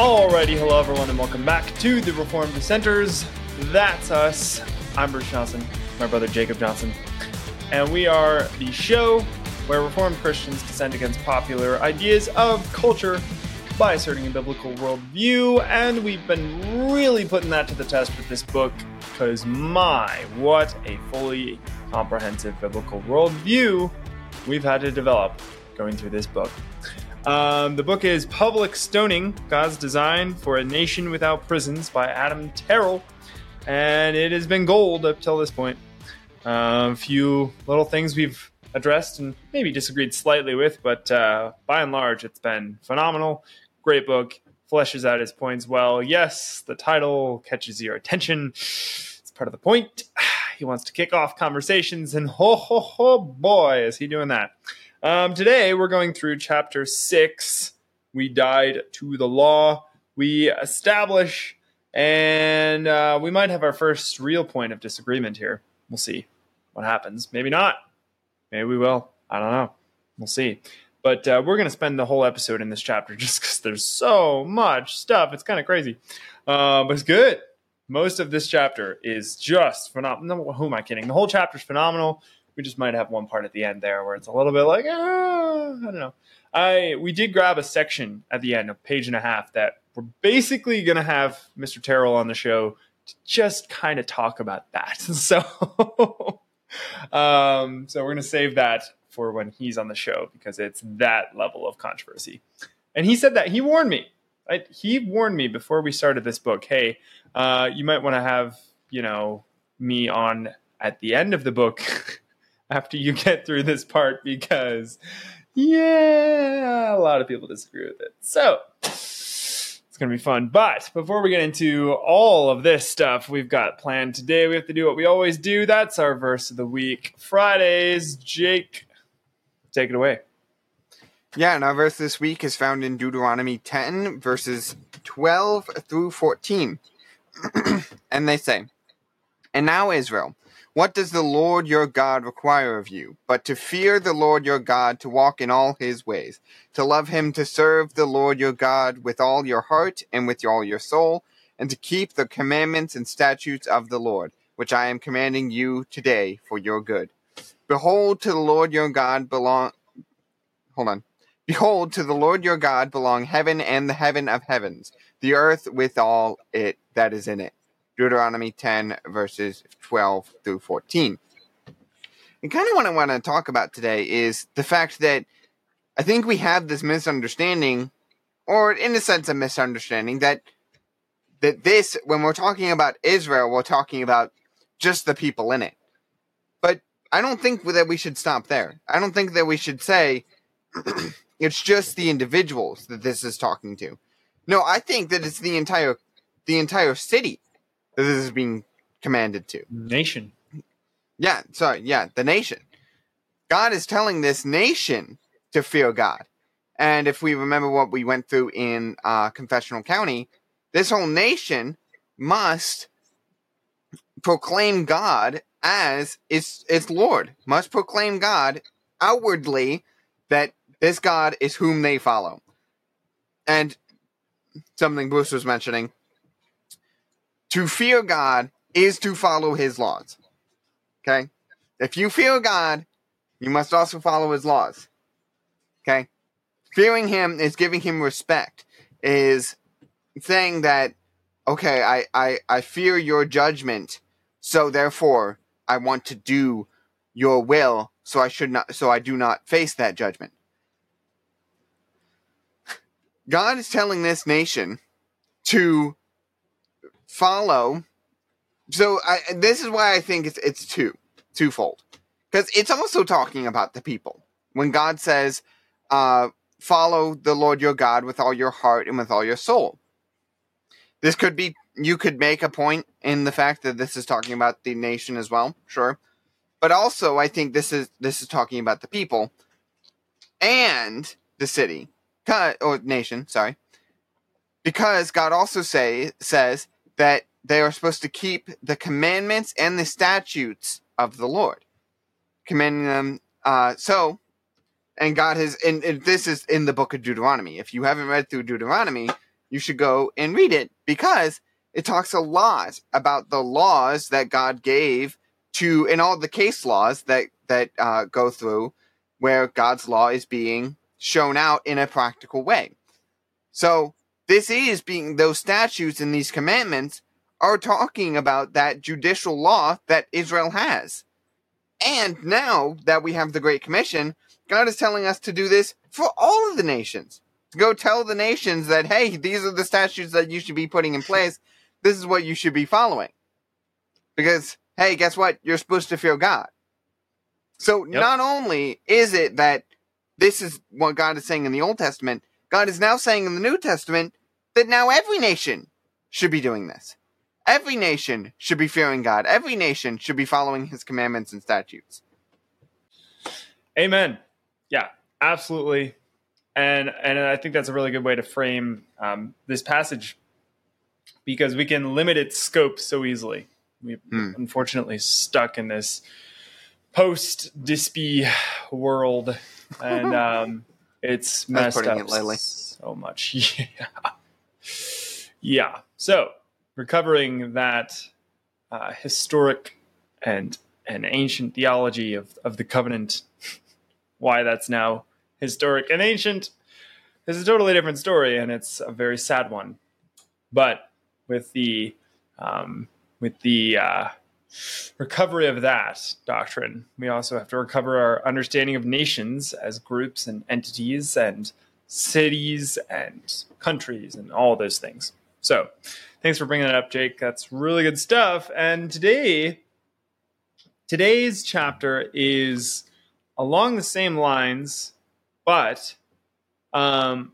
Alrighty, hello everyone, and welcome back to the Reformed Dissenters. That's us. I'm Bruce Johnson, my brother Jacob Johnson, and we are the show where Reformed Christians dissent against popular ideas of culture by asserting a biblical worldview, and we've been really putting that to the test with this book, because what a fully comprehensive biblical worldview we've had to develop going through this book. The book is Public Stoning, God's Design for a Nation Without Prisons by Adam Terrell, and it has been gold up till this point. A few little things we've addressed and maybe disagreed slightly with, but by and large, it's been phenomenal. Great book, fleshes out his points well. Yes, the title catches your attention. It's part of the point. He wants to kick off conversations, and boy, is he doing that. Today, we're going through Chapter 6, We Died to the Law. We establish, and we might have our first real point of disagreement here. We'll see what happens. Maybe not. Maybe we will. I don't know. We'll see. But we're going to spend the whole episode in this chapter just because there's so much stuff. It's kind of crazy. But it's good. Most of this chapter is just phenomenal. No, who am I kidding? The whole chapter is phenomenal. We just might have one part at the end there where it's a little bit like, I don't know. We did grab a section at the end, a page and a half, that we're basically going to have Mr. Terrell on the show to just kind of talk about that. So, we're going to save that for when he's on the show because it's that level of controversy. And he said that. He warned me. Right? He warned me before we started this book, hey, you might want to have, me on at the end of the book after you get through this part because, a lot of people disagree with it. So, it's going to be fun. But before we get into all of this stuff we've got planned today, we have to do what we always do. That's our verse of the week. Fridays. Jake, take it away. Yeah, and our verse this week is found in Deuteronomy 10, verses 12 through 14. And they say, "And now, Israel, what does the Lord your God require of you, but to fear the Lord your God, to walk in all his ways, to love him, to serve the Lord your God with all your heart and with all your soul, and to keep the commandments and statutes of the Lord, which I am commanding you today for your good. Behold, to the Lord your God belong heaven and the heaven of heavens, the earth with all it that is in it." Deuteronomy 10, verses 12 through 14. And kind of what I want to talk about today is the fact that I think we have this misunderstanding, or in a sense a misunderstanding, that this, when we're talking about Israel, we're talking about just the people in it. But I don't think that we should stop there. I don't think that we should say it's just the individuals that this is talking to. No, I think that it's the entire city that this is being commanded to. Nation. The nation. God is telling this nation to fear God. And if we remember what we went through in Confessional County, this whole nation must proclaim God as its Lord, must proclaim God outwardly that this God is whom they follow. And something Bruce was mentioning, to fear God is to follow his laws. Okay? If you fear God, you must also follow his laws. Okay? Fearing him is giving him respect, is saying that, okay, I fear your judgment, so therefore I want to do your will, so I do not face that judgment. God is telling this nation to follow. So this is why I think it's twofold, because it's also talking about the people. When God says, "Follow the Lord your God with all your heart and with all your soul," this could be. You could make a point in the fact that this is talking about the nation as well, sure, but also I think this is talking about the people and the city or nation. Sorry, because God also says that they are supposed to keep the commandments and the statutes of the Lord, commanding them. And God has, and this is in the book of Deuteronomy. If you haven't read through Deuteronomy, you should go and read it, because it talks a lot about the laws that God gave to, and all the case laws that go through where God's law is being shown out in a practical way. So this is being, those statutes and these commandments are talking about that judicial law that Israel has. And now that we have the Great Commission, God is telling us to do this for all of the nations. To go tell the nations that, hey, these are the statutes that you should be putting in place. This is what you should be following. Because, hey, guess what? You're supposed to fear God. So not only is it that this is what God is saying in the Old Testament, God is now saying in the New Testament that now every nation should be doing this. Every nation should be fearing God. Every nation should be following his commandments and statutes. Amen. Yeah, absolutely. And I think that's a really good way to frame this passage, because we can limit its scope so easily. We're unfortunately stuck in this post-Dispy world, and it's messed up so much. Yeah. So, recovering that historic and ancient theology of the covenant, why that's now historic and ancient is a totally different story, and it's a very sad one. But with the recovery of that doctrine, we also have to recover our understanding of nations as groups and entities and cities and countries and all those things. So thanks for bringing that up, Jake. That's really good stuff. And today's chapter is along the same lines, but Adam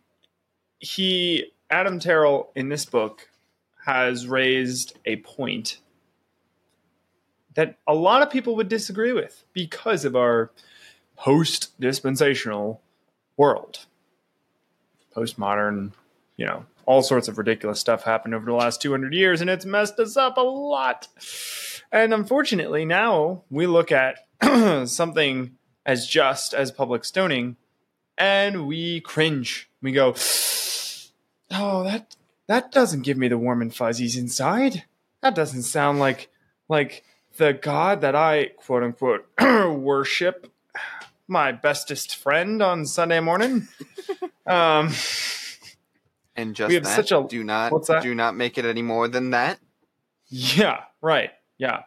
Terrell in this book has raised a point that a lot of people would disagree with because of our post-dispensational world. Postmodern, all sorts of ridiculous stuff happened over the last 200 years, and it's messed us up a lot. And unfortunately, now we look at something as just as public stoning, and we cringe. We go, oh, that doesn't give me the warm and fuzzies inside. That doesn't sound like the God that I, quote unquote, worship, my bestest friend on Sunday morning. And just we have that, do not make it any more than that. Yeah, right. Yeah.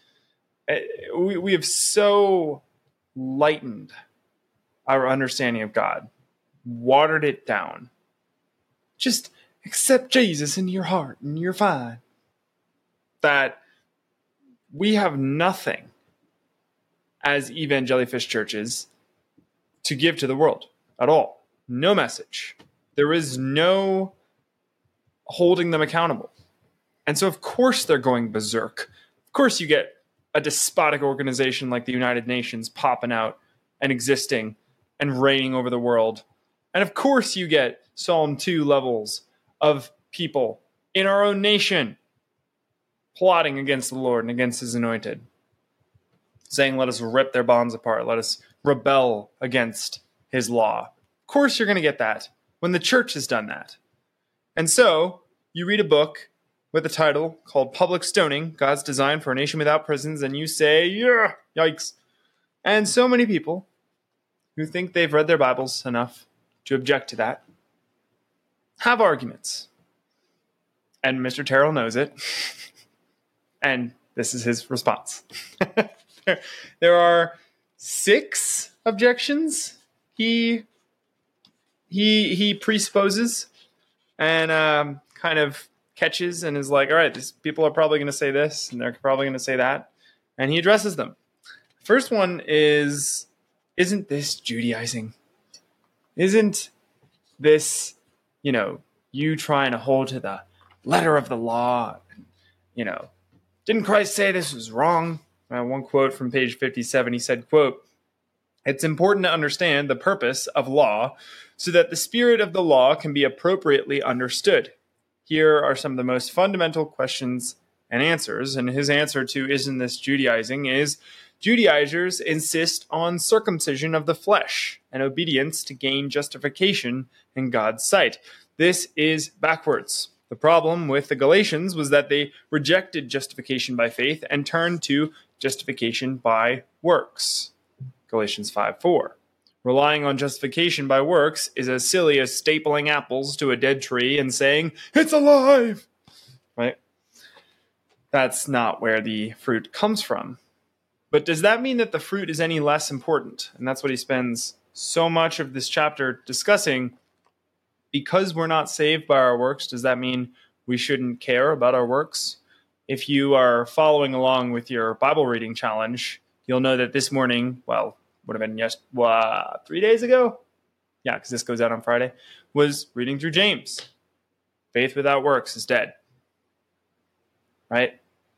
We have so lightened our understanding of God, watered it down. Just accept Jesus into your heart and you're fine. That we have nothing as evangelifish churches to give to the world at all. No message. There is no holding them accountable. And so, of course, they're going berserk. Of course, you get a despotic organization like the United Nations popping out and existing and reigning over the world. And of course, you get Psalm 2 levels of people in our own nation plotting against the Lord and against his anointed, saying, let us rip their bonds apart. Let us rebel against his law. Of course, you're going to get that when the church has done that. And so you read a book with a title called Public Stoning, God's Design for a Nation Without Prisons, and you say, yeah, yikes. And so many people who think they've read their Bibles enough to object to that have arguments. And Mr. Terrell knows it. And this is his response. There are 6 objections he presupposes and kind of catches and is like, all right, these people are probably going to say this and they're probably going to say that. And he addresses them. First one is, isn't this Judaizing? Isn't this, you trying to hold to the letter of the law? Didn't Christ say this was wrong? One quote from page 57, he said, quote, it's important to understand the purpose of law so that the spirit of the law can be appropriately understood. Here are some of the most fundamental questions and answers. And his answer to isn't this Judaizing is, Judaizers insist on circumcision of the flesh and obedience to gain justification in God's sight. This is backwards. The problem with the Galatians was that they rejected justification by faith and turned to justification by works. Galatians 5:4. Relying on justification by works is as silly as stapling apples to a dead tree and saying, "It's alive!" Right? That's not where the fruit comes from. But does that mean that the fruit is any less important? And that's what he spends so much of this chapter discussing. Because we're not saved by our works, does that mean we shouldn't care about our works? If you are following along with your Bible reading challenge, you'll know that this morning, would have been 3 days ago? Yeah, because this goes out on Friday, was reading through James. Faith without works is dead. Right?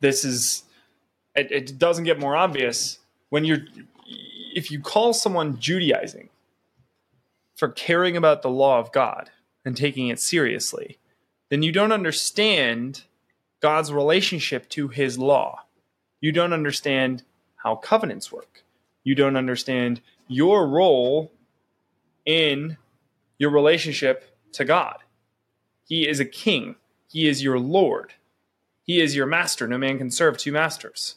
It doesn't get more obvious if you call someone Judaizing for caring about the law of God and taking it seriously, then you don't understand God's relationship to his law. You don't understand how covenants work. You don't understand your role in your relationship to God. He is a king. He is your Lord. He is your master. No man can serve two masters.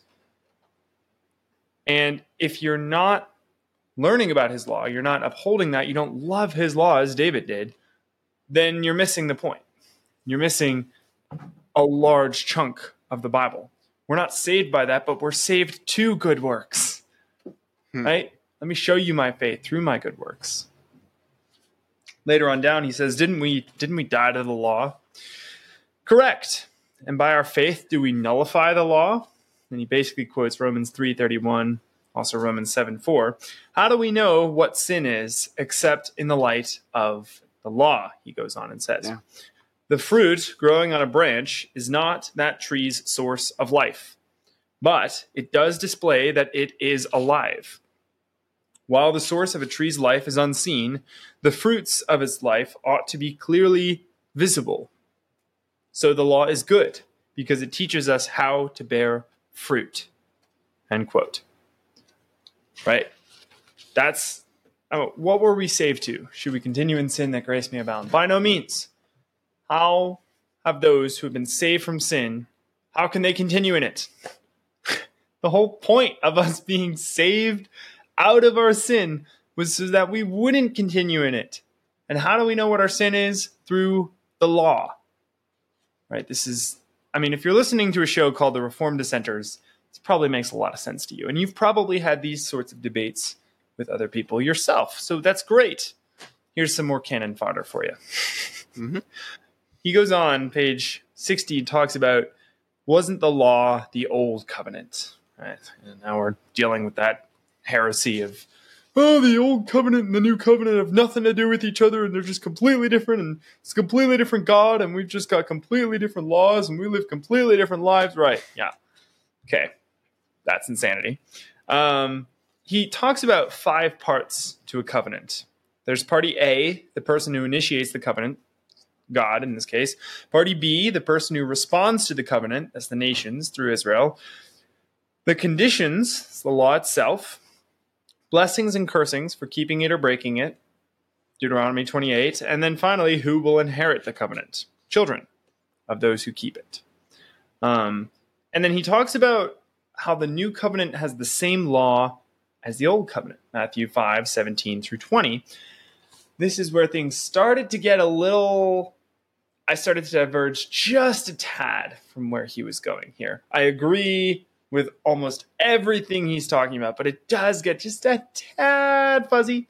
And if you're not learning about his law, you're not upholding that, you don't love his law as David did, then you're missing the point. You're missing a large chunk of the Bible. We're not saved by that, but we're saved to good works. Right? Let me show you my faith through my good works. Later on down, he says, didn't we die to the law? Correct. And by our faith, do we nullify the law? And he basically quotes Romans 3:31, also Romans 7:4. How do we know what sin is except in the light of the law? He goes on and says, The fruit growing on a branch is not that tree's source of life, but it does display that it is alive. While the source of a tree's life is unseen, the fruits of its life ought to be clearly visible. So the law is good because it teaches us how to bear fruit. End quote. Right? What were we saved to? Should we continue in sin that grace may abound? By no means. How have those who have been saved from sin, how can they continue in it? The whole point of us being saved out of our sin was so that we wouldn't continue in it. And how do we know what our sin is? Through the law. Right? If you're listening to a show called The Reformed Dissenters, this probably makes a lot of sense to you. And you've probably had these sorts of debates with other people yourself. So that's great. Here's some more cannon fodder for you. Mm-hmm. He goes on, page 60, talks about, wasn't the law the old covenant? Right? And now we're dealing with that heresy of, the old covenant and the new covenant have nothing to do with each other, and they're just completely different, and it's a completely different God, and we've just got completely different laws, and we live completely different lives. Right, yeah. Okay, that's insanity. He talks about 5 parts to a covenant. There's party A, the person who initiates the covenant, God in this case. Party B, the person who responds to the covenant, that's the nations through Israel. The conditions, the law itself. Blessings and cursings for keeping it or breaking it, Deuteronomy 28. And then finally, who will inherit the covenant? Children of those who keep it. And then he talks about how the new covenant has the same law as the old covenant, Matthew 5:17 through 20. This is where things started to get I started to diverge just a tad from where he was going here. I agree with almost everything he's talking about, but it does get just a tad fuzzy.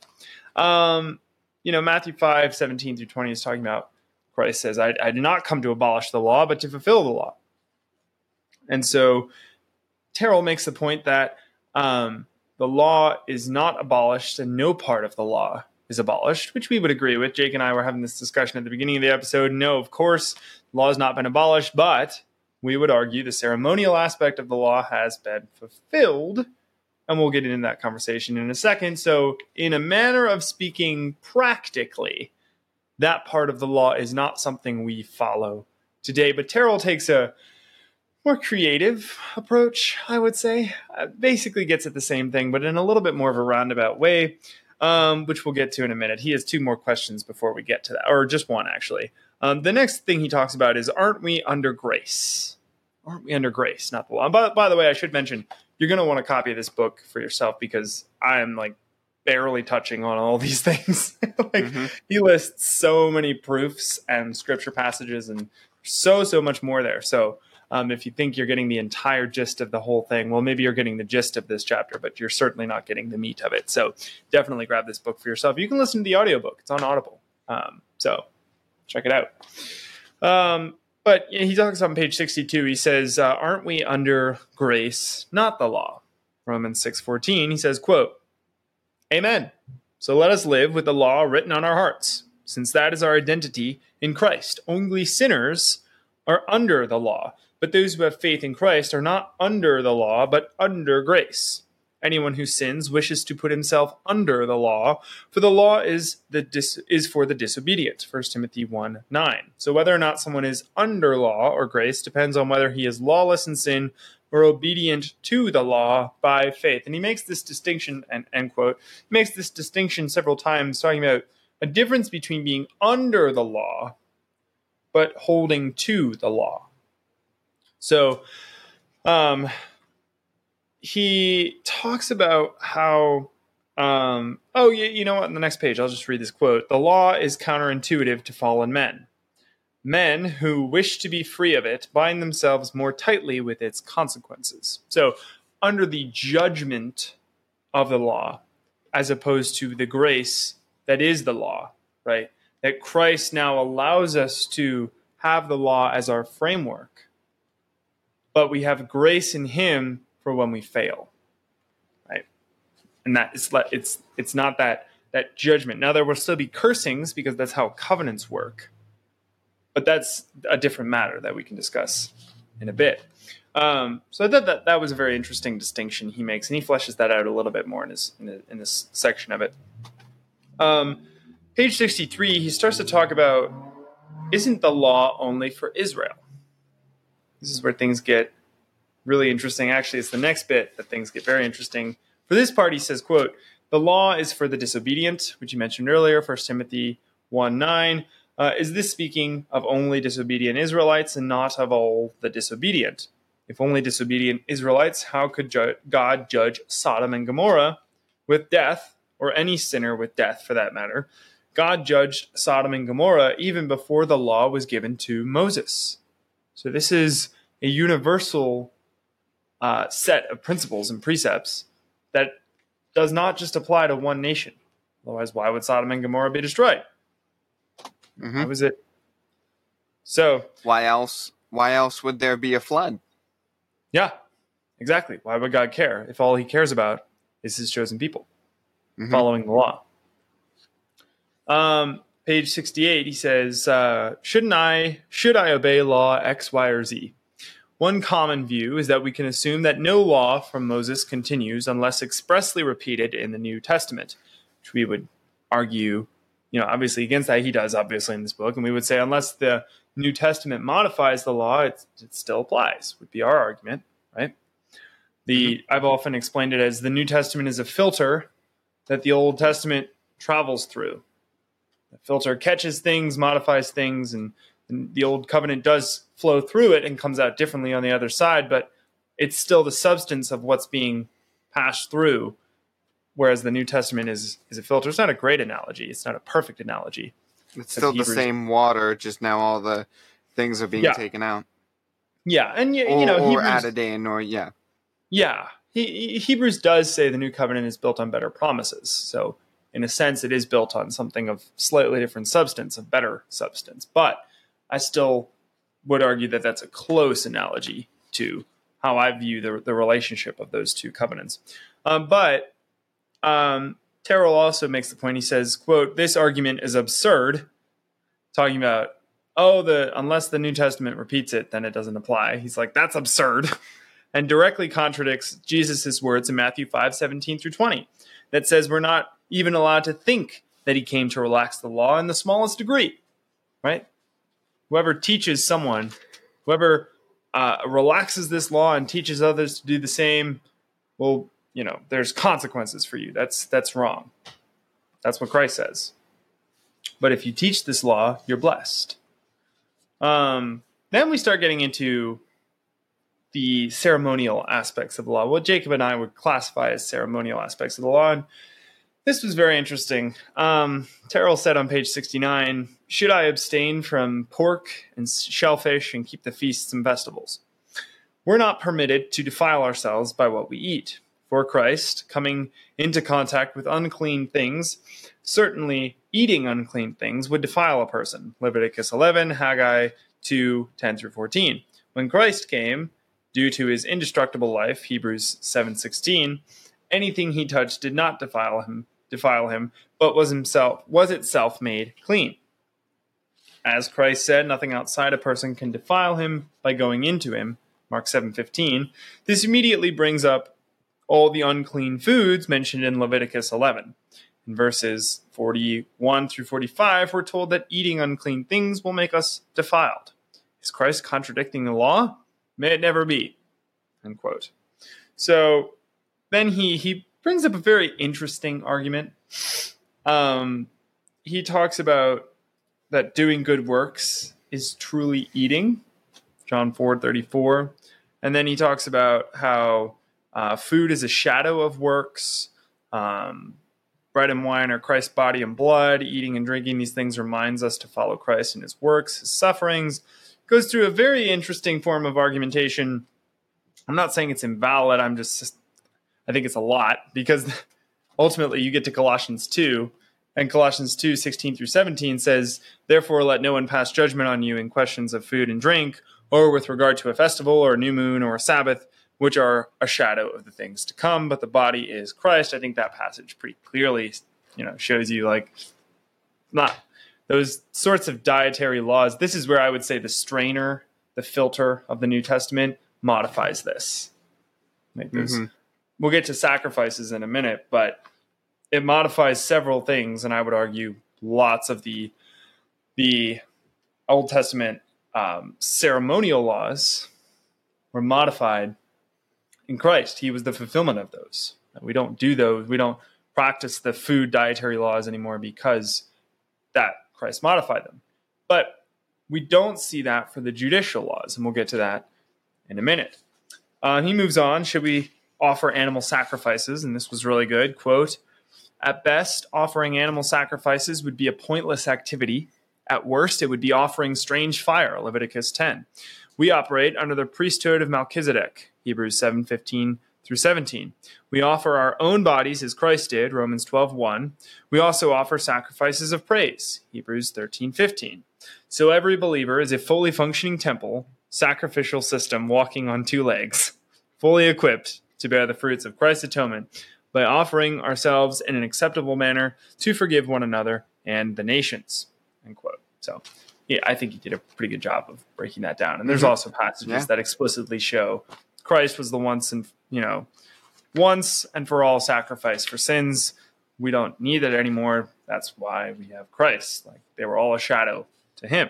Matthew 5:17 through 20 is talking about, Christ says, I did not come to abolish the law, but to fulfill the law. And so Terrell makes the point that the law is not abolished and no part of the law is abolished, which we would agree with. Jake and I were having this discussion at the beginning of the episode. No, of course, the law has not been abolished, but we would argue the ceremonial aspect of the law has been fulfilled, and we'll get into that conversation in a second. So in a manner of speaking practically, that part of the law is not something we follow today. But Terrell takes a more creative approach, I would say. Basically gets at the same thing, but in a little bit more of a roundabout way. which we'll get to in a minute. He has two more questions before we get to that, or just one, actually. The next thing he talks about is, aren't we under grace? Aren't we under grace, not the law? By the way, I should mention, you're going to want to copy this book for yourself, because I am like barely touching on all these things. He lists so many proofs and scripture passages and so much more there. So if you think you're getting the entire gist of the whole thing, well, maybe you're getting the gist of this chapter, but you're certainly not getting the meat of it. So definitely grab this book for yourself. You can listen to the audiobook. It's on Audible. So check it out. But he talks on page 62. He says, aren't we under grace, not the law? Romans 6:14, he says, quote, Amen. So let us live with the law written on our hearts, since that is our identity in Christ. Only sinners are under the law, but those who have faith in Christ are not under the law, but under grace. Anyone who sins wishes to put himself under the law, for the law is for the disobedient. 1 Timothy 1:9. So whether or not someone is under law or grace depends on whether he is lawless in sin or obedient to the law by faith. And he makes this distinction, and end quote, he makes this distinction several times, talking about a difference between being under the law but holding to the law. So he talks about how, you know what, on the next page, I'll just read this quote. The law is counterintuitive to fallen men. Men who wish to be free of it bind themselves more tightly with its consequences. So under the judgment of the law, as opposed to the grace that is the law, right? That Christ now allows us to have the law as our framework, but we have grace in him for when we fail, right? And that it's not that judgment. Now there will still be cursings, because that's how covenants work, but that's a different matter that we can discuss in a bit. So I thought that was a very interesting distinction he makes, and he fleshes that out a little bit more in this section of it. Page 63, he starts to talk about, isn't the law only for Israel? This is where things get really interesting. Actually, it's the next bit that things get very interesting. For this part, he says, quote, the law is for the disobedient, which you mentioned earlier, 1 Timothy 1:9. Is this speaking of only disobedient Israelites and not of all the disobedient? If only disobedient Israelites, how could God judge Sodom and Gomorrah with death, or any sinner with death for that matter? God judged Sodom and Gomorrah even before the law was given to Moses. So this is a universal set of principles and precepts that does not just apply to one nation. Otherwise, why would Sodom and Gomorrah be destroyed? Mm-hmm. Why was it? So why else would there be a flood? Yeah, exactly. Why would God care if all he cares about is his chosen people following the law? Page 68, he says, should I obey law X, Y, or Z? One common view is that we can assume that no law from Moses continues unless expressly repeated in the New Testament, which we would argue, obviously against that. He does, obviously, in this book. And we would say unless the New Testament modifies the law, it still applies, would be our argument, right? I've often explained it as the New Testament is a filter that the Old Testament travels through. The filter catches things, modifies things, and the Old Covenant does flow through it and comes out differently on the other side, but it's still the substance of what's being passed through, whereas the New Testament is a filter. It's not a great analogy. It's not a perfect analogy. It's still the same water, just now all the things are being taken out. Yeah, and or Hebrews, added in, or yeah. Yeah, Hebrews does say the New Covenant is built on better promises, so in a sense, it is built on something of slightly different substance, of better substance. But I still would argue that that's a close analogy to how I view the relationship of those two covenants. But Terrell also makes the point, he says, quote, this argument is absurd, talking about, unless the New Testament repeats it, then it doesn't apply. He's like, that's absurd, and directly contradicts Jesus' words in Matthew 5:17-20, that says we're not even allowed to think that he came to relax the law in the smallest degree, right? Whoever relaxes this law and teaches others to do the same, well, there's consequences for you. That's wrong. That's what Christ says. But if you teach this law, you're blessed. Then we start getting into the ceremonial aspects of the law, what Jacob and I would classify as ceremonial aspects of the law. And this was very interesting. Terrell said on page 69, should I abstain from pork and shellfish and keep the feasts and festivals? We're not permitted to defile ourselves by what we eat. For Christ, coming into contact with unclean things, certainly eating unclean things would defile a person. Leviticus 11, Haggai 2, 10 through 14. When Christ came, due to his indestructible life, Hebrews 7:16, anything he touched did not defile him, but was itself made clean. As Christ said, nothing outside a person can defile him by going into him, Mark 7:15. This immediately brings up all the unclean foods mentioned in Leviticus 11. In verses 41 through 45, we're told that eating unclean things will make us defiled. Is Christ contradicting the law? May it never be. End quote. So then he brings up a very interesting argument. He talks about that doing good works is truly eating, John 4:34. And then he talks about how food is a shadow of works. Bread and wine are Christ's body and blood. Eating and drinking these things reminds us to follow Christ in his works, his sufferings. Goes through a very interesting form of argumentation. I'm not saying it's invalid. I think it's a lot, because ultimately you get to Colossians 2, and Colossians 2:16 through 17 says, therefore let no one pass judgment on you in questions of food and drink, or with regard to a festival or a new moon or a Sabbath, which are a shadow of the things to come, but the body is Christ. I think that passage pretty clearly, shows you not those sorts of dietary laws. This is where I would say the strainer, the filter of the New Testament modifies this. We'll get to sacrifices in a minute, but it modifies several things, and I would argue lots of the Old Testament ceremonial laws were modified in Christ. He was the fulfillment of those. We don't do those. We don't practice the food dietary laws anymore because that Christ modified them. But we don't see that for the judicial laws, and we'll get to that in a minute. He moves on. Should we offer animal sacrifices? And this was really good. Quote, at best, offering animal sacrifices would be a pointless activity. At worst, it would be offering strange fire, Leviticus 10. We operate under the priesthood of Melchizedek, Hebrews 7:15 through 17. We offer our own bodies as Christ did, Romans 12:1. We also offer sacrifices of praise, Hebrews 13:15. So every believer is a fully functioning temple, sacrificial system walking on two legs, fully equipped to bear the fruits of Christ's atonement by offering ourselves in an acceptable manner to forgive one another and the nations. End quote. So, yeah, I think he did a pretty good job of breaking that down. And there's also passages that explicitly show Christ was the once and for all sacrifice for sins. We don't need it anymore. That's why we have Christ. They were all a shadow to him.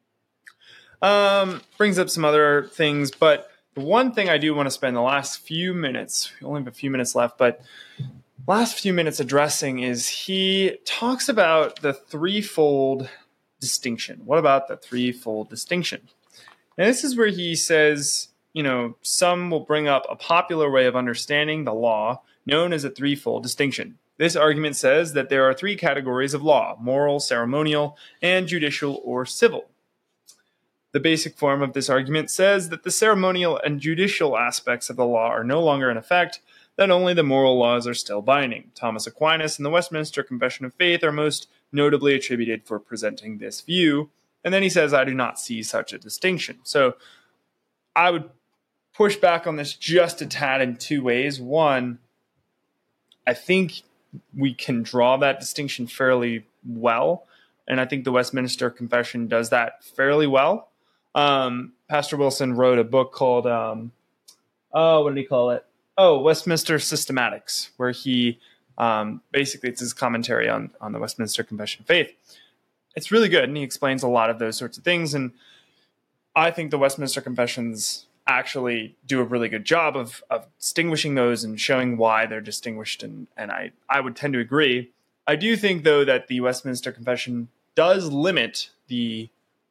Brings up some other things, but the one thing I do want to spend the last few minutes, we only have a few minutes left, but last few minutes addressing is he talks about the threefold distinction. What about the threefold distinction? And this is where he says, some will bring up a popular way of understanding the law known as a threefold distinction. This argument says that there are three categories of law: moral, ceremonial, and judicial or civil. The basic form of this argument says that the ceremonial and judicial aspects of the law are no longer in effect, that only the moral laws are still binding. Thomas Aquinas and the Westminster Confession of Faith are most notably attributed for presenting this view. And then he says, I do not see such a distinction. So I would push back on this just a tad in two ways. One, I think we can draw that distinction fairly well, and I think the Westminster Confession does that fairly well. Pastor Wilson wrote a book called, what did he call it? Westminster Systematics, where he basically, it's his commentary on the Westminster Confession of Faith. It's really good, and he explains a lot of those sorts of things, and I think the Westminster Confessions actually do a really good job of distinguishing those and showing why they're distinguished, and I would tend to agree. I do think, though, that the Westminster Confession does limit the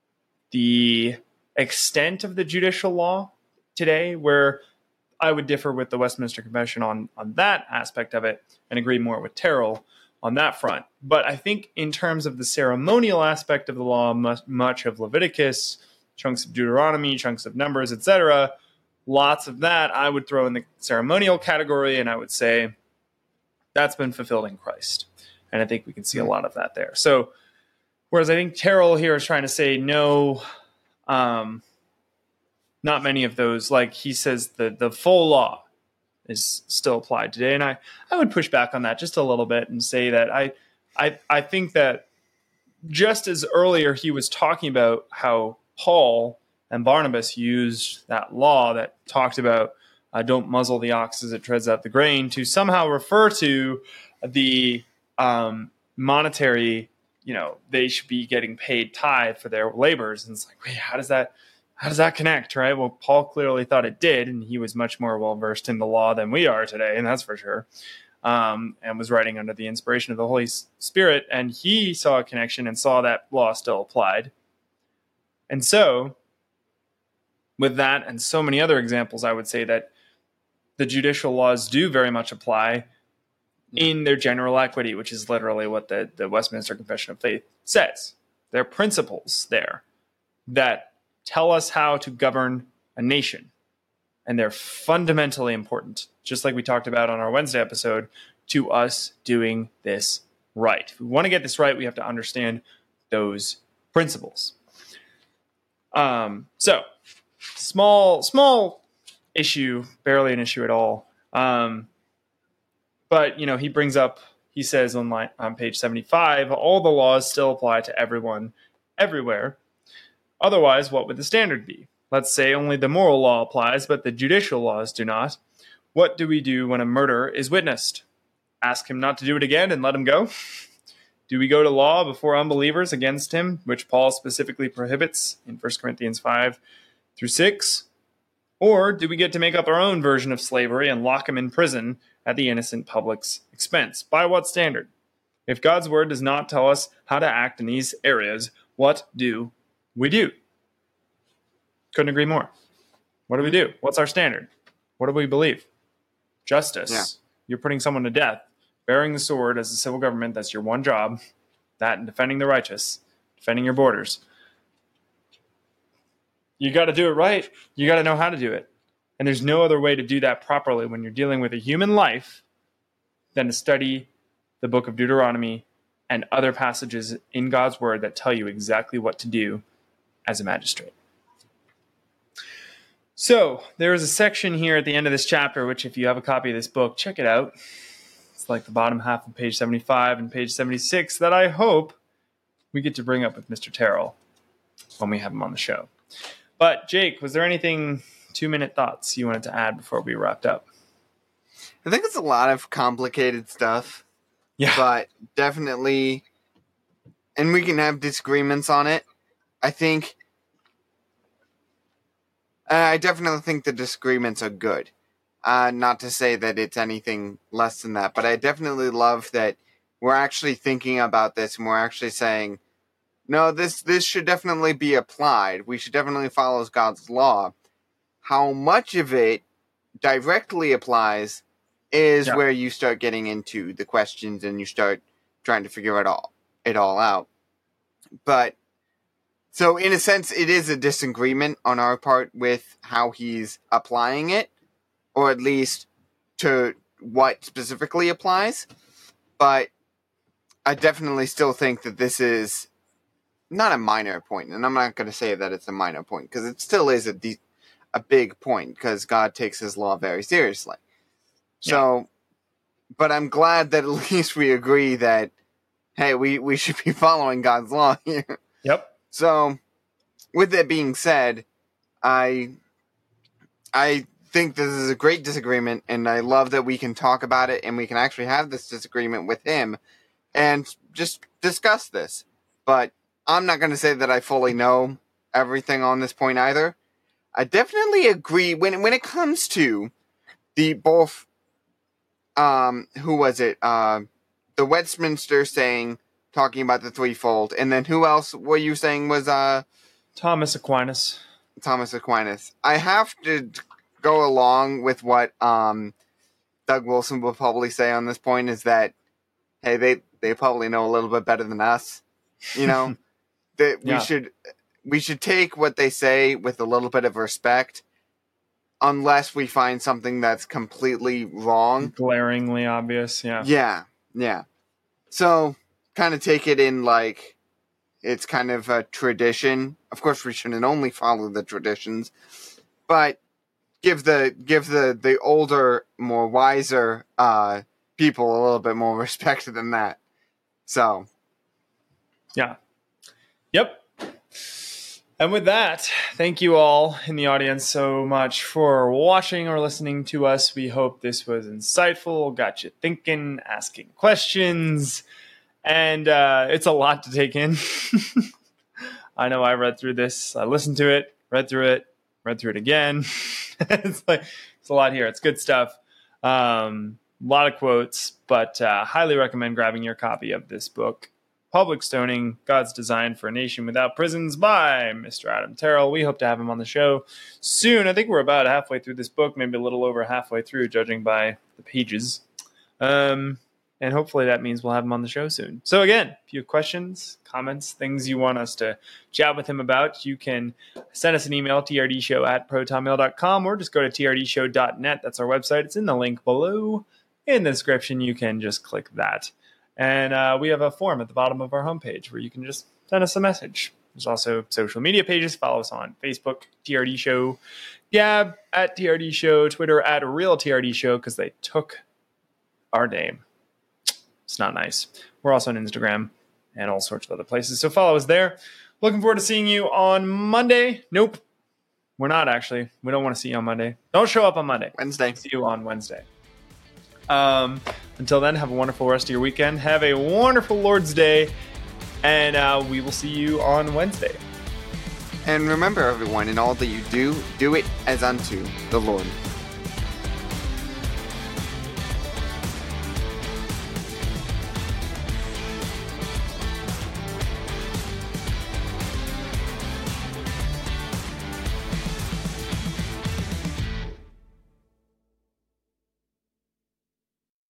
extent of the judicial law today, where I would differ with the Westminster Confession on that aspect of it and agree more with Terrell on that front. But I think in terms of the ceremonial aspect of the law, much of Leviticus, chunks of Deuteronomy, chunks of Numbers, etc., lots of that I would throw in the ceremonial category, and I would say that's been fulfilled in Christ. And I think we can see a lot of that there. So, whereas I think Terrell here is trying to say no, not many of those, like he says the full law is still applied today. And I would push back on that just a little bit and say that I think that just as earlier he was talking about how Paul and Barnabas used that law that talked about don't muzzle the ox as it treads out the grain to somehow refer to the monetary, they should be getting paid tithe for their labors. And it's like, wait, how does that connect, right? Well, Paul clearly thought it did, and he was much more well-versed in the law than we are today, and that's for sure, and was writing under the inspiration of the Holy Spirit, and he saw a connection and saw that law still applied. And so, with that and so many other examples, I would say that the judicial laws do very much apply in their general equity, which is literally what the Westminster Confession of Faith says. There are principles there that tell us how to govern a nation. And they're fundamentally important, just like we talked about on our Wednesday episode, to us doing this right. If we want to get this right, we have to understand those principles. So, small issue, barely an issue at all. But, he says on page 75, all the laws still apply to everyone, everywhere. Otherwise, what would the standard be? Let's say only the moral law applies, but the judicial laws do not. What do we do when a murder is witnessed? Ask him not to do it again and let him go? Do we go to law before unbelievers against him, which Paul specifically prohibits in 1 Corinthians 5-6? Or do we get to make up our own version of slavery and lock him in prison at the innocent public's expense? By what standard? If God's word does not tell us how to act in these areas, what do we do? Couldn't agree more. What do we do? What's our standard? What do we believe? Justice. Yeah. You're putting someone to death. Bearing the sword as a civil government, that's your one job. That and defending the righteous, defending your borders. You got to do it right. You got to know how to do it. And there's no other way to do that properly when you're dealing with a human life than to study the book of Deuteronomy and other passages in God's word that tell you exactly what to do as a magistrate. So there is a section here at the end of this chapter, which if you have a copy of this book, check it out. It's like the bottom half of page 75 and page 76 that I hope we get to bring up with Mr. Terrell when we have him on the show. But Jake, was there anything 2-minute thoughts you wanted to add before we wrapped up? I think it's a lot of complicated stuff. Yeah. But definitely, and we can have disagreements on it. I definitely think the disagreements are good. Not to say that it's anything less than that, but I definitely love that we're actually thinking about this and we're actually saying, no, this should definitely be applied. We should definitely follow God's law. How much of it directly applies is where you start getting into the questions and you start trying to figure it all out. But so in a sense, it is a disagreement on our part with how he's applying it, or at least to what specifically applies. But I definitely still think that this is not a minor point, and I'm not going to say that it's a minor point, because it still is a big point, because God takes his law very seriously. Yeah. So, but I'm glad that at least we agree that, hey, we should be following God's law here. Yep. So, with that being said, I think this is a great disagreement, and I love that we can talk about it, and we can actually have this disagreement with him, and just discuss this. But I'm not going to say that I fully know everything on this point either. I definitely agree when it comes to the both, who was it? The the Westminster saying, talking about the threefold. And then who else were you saying was Thomas Aquinas. Thomas Aquinas. I have to go along with what Doug Wilson will probably say on this point, is that, hey, they probably know a little bit better than us. You know, that we should take what they say with a little bit of respect, unless we find something that's completely wrong, glaringly obvious. Yeah. So kind of take it in like it's kind of a tradition. Of course, we shouldn't only follow the traditions, but give the older, more wiser people a little bit more respect than that. So, yeah. Yep. And with that, thank you all in the audience so much for watching or listening to us. We hope this was insightful, got you thinking, asking questions, and it's a lot to take in. I know I read through this, I listened to it, read through it again. It's a lot here. It's good stuff. A lot of quotes, but highly recommend grabbing your copy of this book, Public Stoning, God's Design for a Nation Without Prisons by Mr. Adam Terrell. We hope to have him on the show soon. I think we're about halfway through this book, maybe a little over halfway through, judging by the pages. And hopefully that means we'll have him on the show soon. So again, if you have questions, comments, things you want us to chat with him about, you can send us an email, trdshow@protonmail.com, or just go to trdshow.net. That's our website. It's in the link below in the description. You can just click that. And we have a form at the bottom of our homepage where you can just send us a message. There's also social media pages. Follow us on Facebook, TRD Show, Gab at TRD Show, Twitter at Real TRD Show, because they took our name. It's not nice. We're also on Instagram and all sorts of other places. So follow us there. Looking forward to seeing you on Monday. Nope. We're not actually. We don't want to see you on Monday. Don't show up on Monday. Wednesday. See you on Wednesday. Until then, have a wonderful rest of your weekend. Have a wonderful Lord's Day. And we will see you on Wednesday. And remember, everyone, in all that you do, do it as unto the Lord.